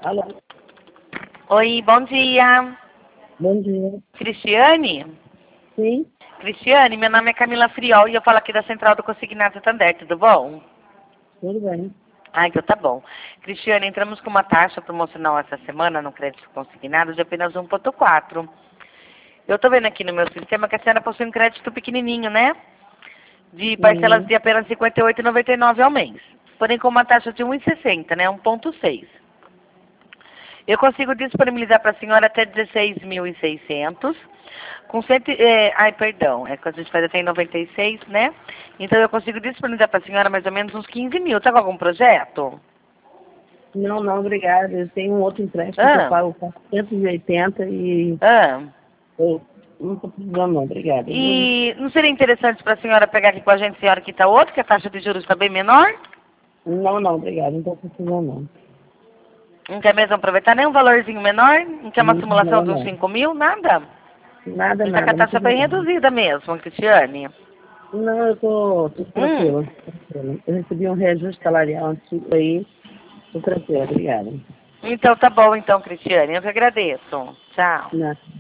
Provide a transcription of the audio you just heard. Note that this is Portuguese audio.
Alô? Oi, bom dia. Bom dia. Cristiane? Sim, Cristiane, meu nome é Camila Friol e eu falo aqui da Central do Consignado Santander, tudo bom? tudo bem. Ah, então tá bom. Cristiane, entramos com uma taxa promocional essa semana no crédito consignado de apenas 1,4. Eu tô vendo aqui no meu sistema que a senhora possui um crédito pequenininho, né? De parcelas Sim. de apenas R$ 58,99 ao mês. Porém, com uma taxa de 1,60, né? 1,6. Eu consigo disponibilizar para a senhora até 16.600, com ai, perdão, é que a gente faz até em 96, né? Então eu consigo disponibilizar para a senhora mais ou menos uns 15 mil. Tá com algum projeto? Não, não, obrigada. Eu tenho um outro empréstimo que eu Ah, pago 480 e ah. eu não estou precisando não, obrigada, viu? E não seria interessante para a senhora pegar aqui com a gente, senhora, que tá outro, que a taxa de juros está bem menor? Não, não, obrigada, não estou precisando não. Não quer mesmo aproveitar nem um valorzinho menor? Não quer uma simulação Não, de uns não. 5 mil? Nada? Nada, Ele está com a nada, muito taxa bem obrigada. reduzida mesmo, Cristiane. Não, eu tô Hum. tranquila, tranquila. Eu recebi um reajuste salarial antigo aí, tô tranquila, obrigada. Então tá bom então, Cristiane. Eu que agradeço. Tchau. Não.